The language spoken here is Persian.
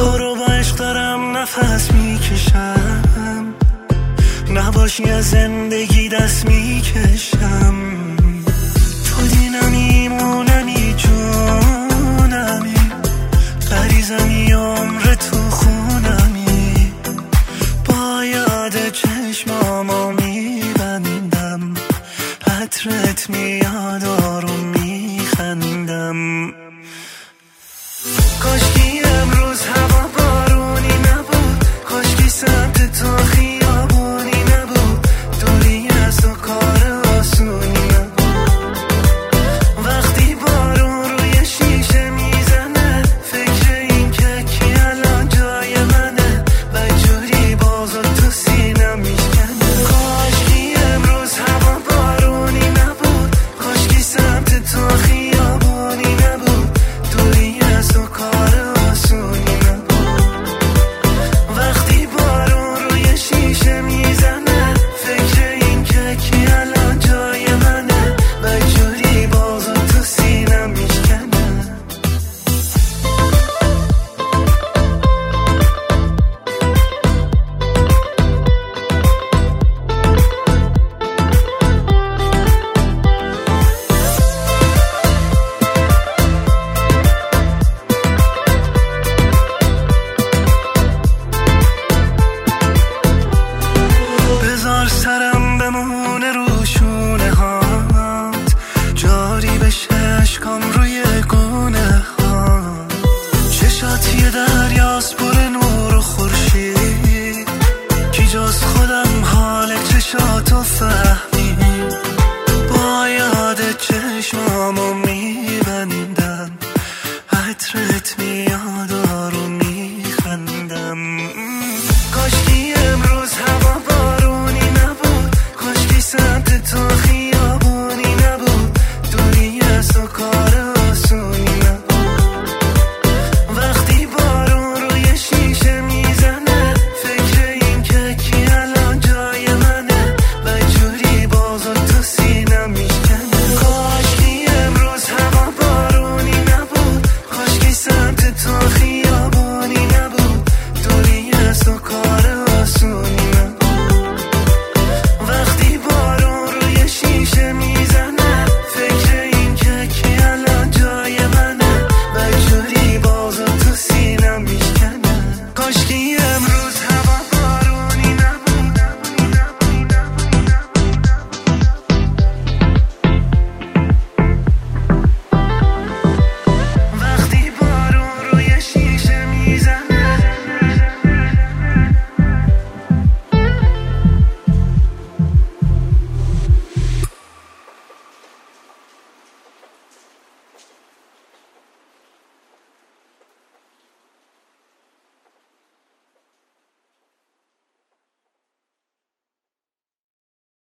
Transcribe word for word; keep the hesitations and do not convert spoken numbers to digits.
تو رو با عشق دارم نفس میکشم، نباشی از زندگی دست میکشم. تو دینمی مونمی جونمی، غریزمی عمر تو خونمی. با یاد چشمامو میبندم، عطرت میاد آروم میخندم. کاشکی امروز هوا بارونی نبود، کاشکی سمت تو خیابونی نبود، دوری از تو کار آسونی نبود. وقتی بارون روی شیشه میزنه، فکر این که کی الان جای منه، و جوری بازو تو سینم میشکنه. کاشکی امروز هوا بارونی نبود، کاشکی سمت تو خیابونی نبود، دوری از تو کار آسونی نبود. وقتی بارون روی شیشه میزنه، فکر این که کی الان جای منه، و جوری بازو تو سینم میشکنه. بذار سرم بمونه رو شونه هات، جاری بشه اشکام